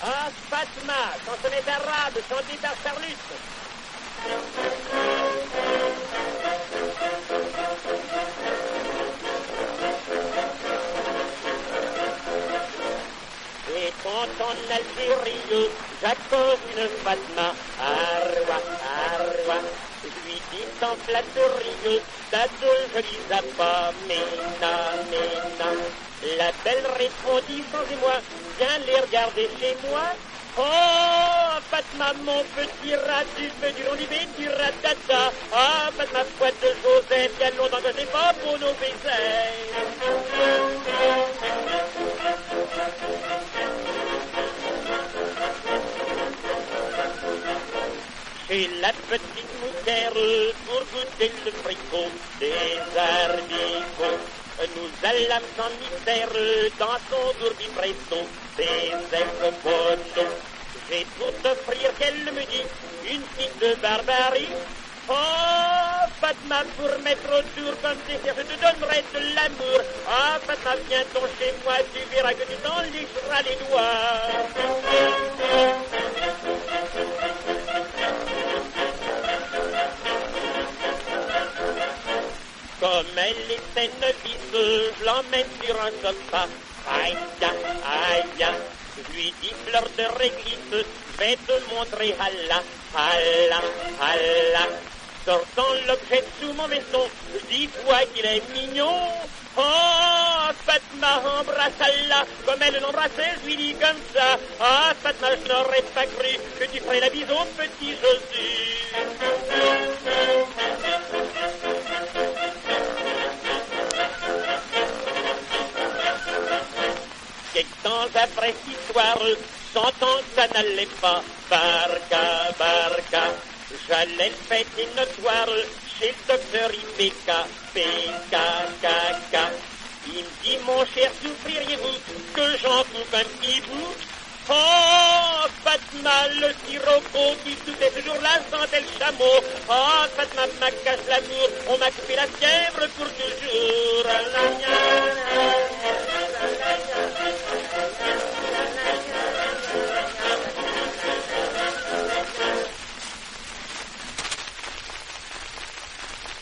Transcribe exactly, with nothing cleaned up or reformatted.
Ah, Fatma, chansonnette arabe, chantée par Charlus. Et quand en Algérie, j'accorde une Fatma, Arwa, Arwa, je lui dis sans flatterie, t'as deux jolis appâts, Ména, Ména. La belle répondit sans émoi, viens les regarder chez moi. Oh, Fatma, mon petit rat, tu fais du londivé, du ratata. Ah, Fatma, poète de Joseph, il y a longtemps que j'ai pas pour nos baisers. Chez la petite moutère, pour goûter le fricot des haricots, nous allâmes sans mystère dans son gourdi presto des ex-poteaux. J'ai pour t'offrir qu'elle me dit une petite de barbarie. Oh, Fatma, pour mettre autour comme dessert, je te donnerai de l'amour. Ah, Fatma, viens donc chez moi, tu verras que tu t'en licheras les doigts. Comme elle était novice, je l'emmène sur un sofa. Aïe, aïe, je lui dis fleur de réglisse, je vais te montrer Allah, Allah, Allah. Sortant l'objet sous mon veston, je dis quoi qu'il est mignon. Oh, Fatma, embrasse Allah, comme elle l'embrassait, je lui dis comme ça. Ah, Fatma, je n'aurais pas cru que tu ferais la bise au petit Jésus. Quelques temps après cette histoire, sentant que ça n'allait pas, barca, barca, j'allais le fêter notoire chez le docteur I P K, P K, K, K. Il me dit, mon cher, souffririez-vous que j'en coupe un petit bout? Oh, Fatma, le sirocco qui doutait ce jour-là sentait le chameau. Oh, Fatma m'a cassé l'amour, on m'a coupé la fièvre pour toujours.